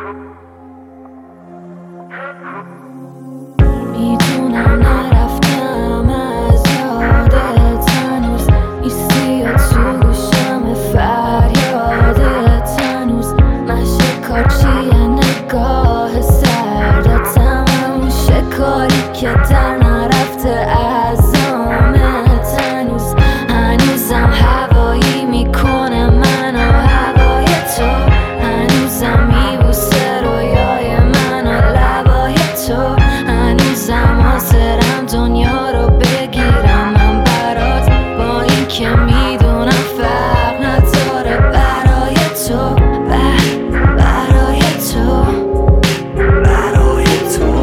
میدونم نرفتم از یادت، هنوز نیستی یا تو گوشم فریادت، هنوز من شکارچی نگاه سردتم، همون شکاری که در نرفته از آمت، هنوزم هوایی میکنه منو هوای تو، هنوزم میبوسه رویای منو لبای تو، هنوزم حاضرم دنیا رو بگیرم من برات، با این که میدونم فرق نداره برای تو، برای تو، برای تو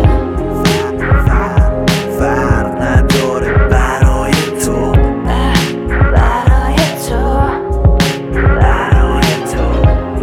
فرق نداره برای تو، برای تو، برای تو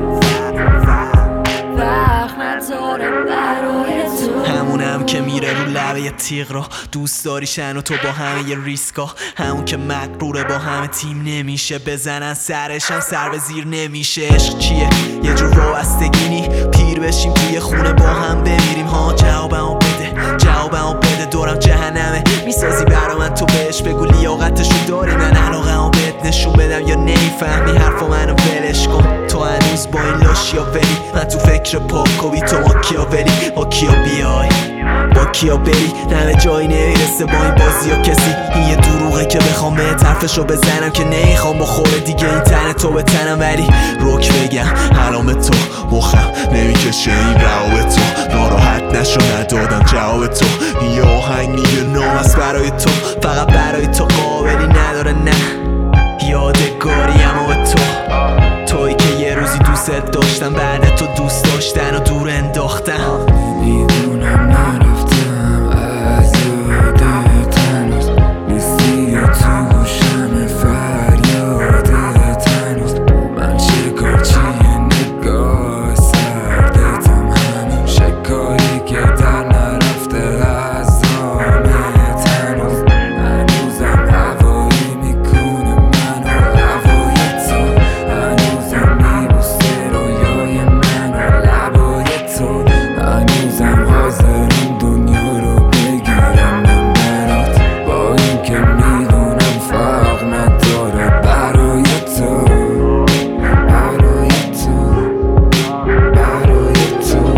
فرق نداره برای تو. همونم که میره رو لبه تیغ رو دوست داریشن و تو با همه ی ریسکا، همون که مغروره با همه تیم نمیشه بزنن سرشم سر به زیر نمیشه. عشق چیه؟ یه جور وابستگی نی پیر بشیم توی خونه با هم بمیریم ها، جوابمو بده دورم جهنمه میسازی برا من تو بهش بگو لیاقتشو داری، من علاقمو بهت نشون بدم یا نمیفهمی حرفا منو ولش کن، تو هنوز با این لاشیا ولی من تو فکر پاکوبی، تو با کیا ولی با کیا بیای با کیا بری، نه جایی نمیرسه با این بازی ها کسی، این یه دروغه که بخوام به طرفشو بزنم که نمیخوام بخوره دیگه این تن تو به تنم، ولی روک بگم حرام تو مخم نمیکشه این روابط تو، ناراحت نشو ندادم جواب تو، این یه آهنگ یه نام است برای تو، فقط برای تو قابلی نداره نه یادگاریم و تو، تویی که یه روزی دوست داشتم بعد تو دوست داشتن و دور انداختم. میدونم نرفتم از یادت، هنوز نیستی یا تو گوشم فریادت، هنوز من شکارچی نگاه سردتم، همون شکاری که در نرفته از آمت، هنوزم هوایی میکنه منو هوای تو، هنوزم میبوسه رویای منو لبای تو، هنوزم حاضرم دنیا رو بگیرم من برات، با این که میدونم فرق نداره برای تو، برای تو، برای تو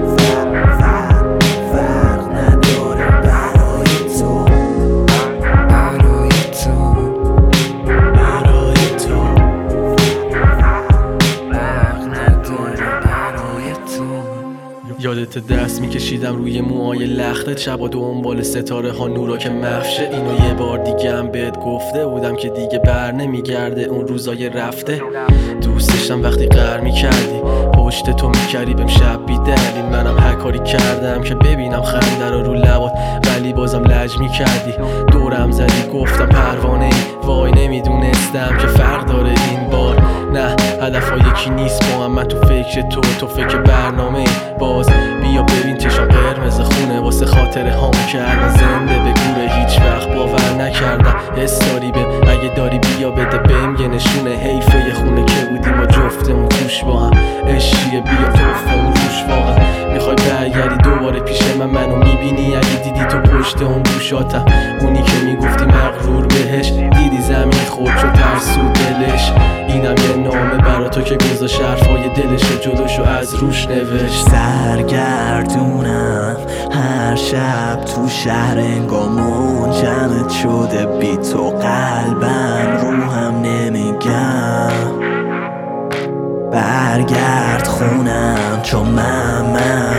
فرق نداره برای تو، برای تو، برای تو فرق نداره برای تو. یادت دست میکشیدم روی موهای لختت، شبا دنبال ستاره ها نورا که مفشه، اینو یه بار دیگه هم بهت گفته بودم که دیگه بر نمیگرده اون روزای رفته، دوستشم وقتی قهر میکردی پشت تو میکردی بهم شب بیدلیل، منم هر کاری کردم که ببینم خنده رو لبات ولی بازم لج میکردی، دورم زدی گفتم پروانه ای وای نمیدونستم که فرق داره این بار، نه هدف ها یکی نیست با هم، من تو فکر تو فکر برنامه، باز بیا ببین چشم قرمز خونه واسه خاطر هامو که الان زنده به گوره، هیچ وقت باور نکردم حس داری بهم، اگه داری بیا بده بهم یه نشونه، حیفه یه خونه که بودیم ما جفتمون توش با هم، عشقیه بیا توفمون روش واقعا، میخوای برگردی دوباره پیش منو میبینی اگه دیدی تو پشت اون گوشاتم، اونی که میگفتی مغرور بهش دیدی زمین خورد شد ترسو دلش، اینم یه نامه برا تو که گذاشت حرفای دلشو جلوشو از روش نوشت. سرگردونم هر شب تو شهر انگار منجمد شده بی تو، قلبم روحم نمیگم برگرد خونم چون من